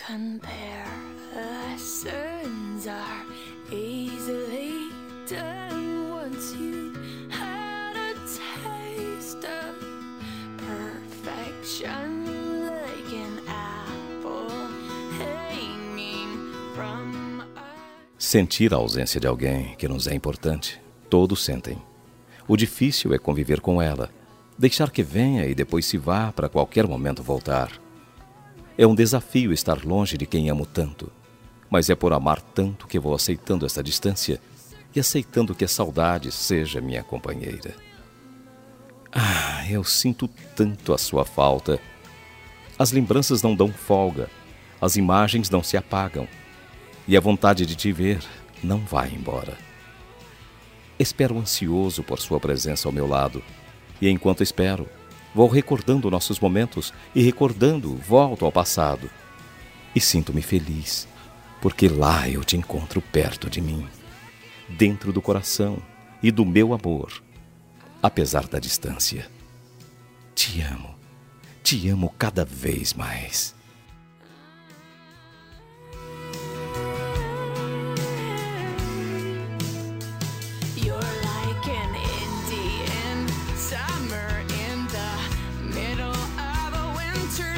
Comparisons are easily done once you had a taste of perfection, like an apple hanging from a... Sentir a ausência de alguém que nos é importante, todos sentem. O difícil é conviver com ela, deixar que venha e depois se vá para qualquer momento voltar. É um desafio estar longe de quem amo tanto, mas é por amar tanto que vou aceitando essa distância e aceitando que a saudade seja minha companheira. Eu sinto tanto a sua falta. As lembranças não dão folga, as imagens não se apagam e a vontade de te ver não vai embora. Espero ansioso por sua presença ao meu lado e enquanto espero, vou recordando nossos momentos e recordando, volto ao passado. E sinto-me feliz, porque lá eu te encontro perto de mim, dentro do coração e do meu amor, apesar da distância. Te amo cada vez mais. You're like an Indian summer in the middle of a winter